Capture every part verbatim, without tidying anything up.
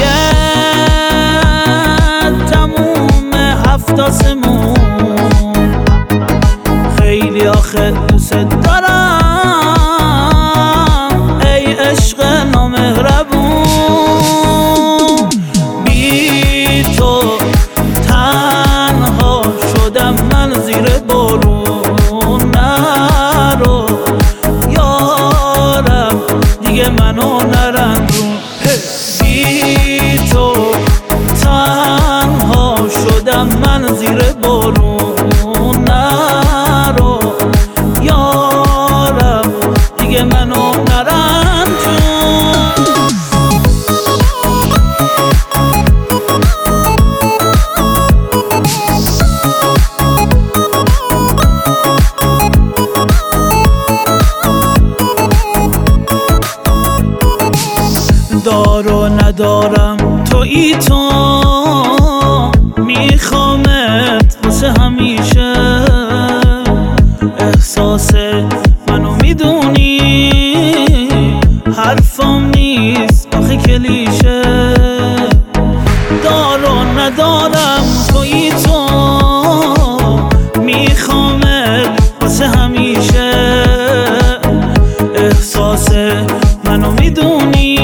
تموم هفت آسمون، خیلی آخه دوست دارم ای عشق نامهربون. بی تو تنها شدم من زیر بارون، نرو یارم دیگه منو نرنجون. بی تو تنها شدم من زیر بارون، نرو یارم دیگه منو نرنجون. دار و ندارم تویی تو، میخوامت واسه همیشه. احساس منو میدونی، حرفم نیست آخه کلیشه. دار و ندارم تویی تو، میخوامت واسه همیشه. احساس منو میدونی،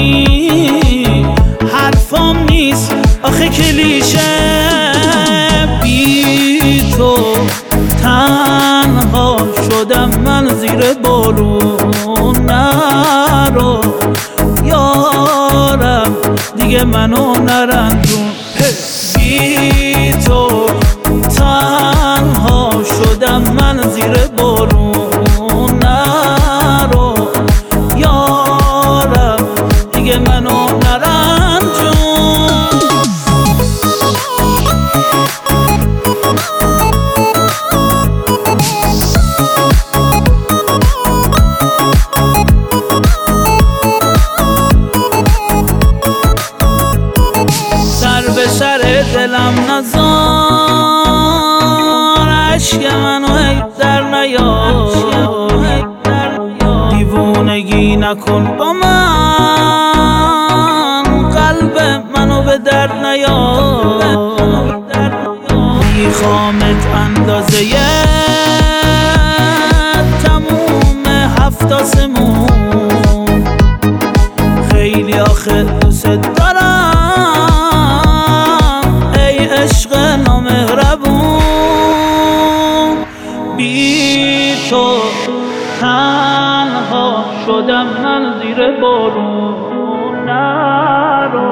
حرفم نیست آخه کلیشه. بی تو تنها شدم من زیر بارون، نرو یارم دیگه منو نرنجون. بی تو تنها شدم من زیر بارون، نرو یارم دیگه منو نرنجون. سر به سر دلم نزار، عشق منو هی در نیار. دیوونگی نکن با من، قلب منو به درد نیار. میخوامت اندازه تموم هفت آسمون، خیلی آخه دوست دارم ای عشق نامهربون. بی تو تنها شدم من زیر بارون، نرو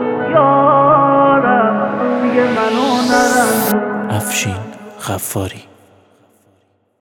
یارم دیگه منو نرنجون. افشین غفاری.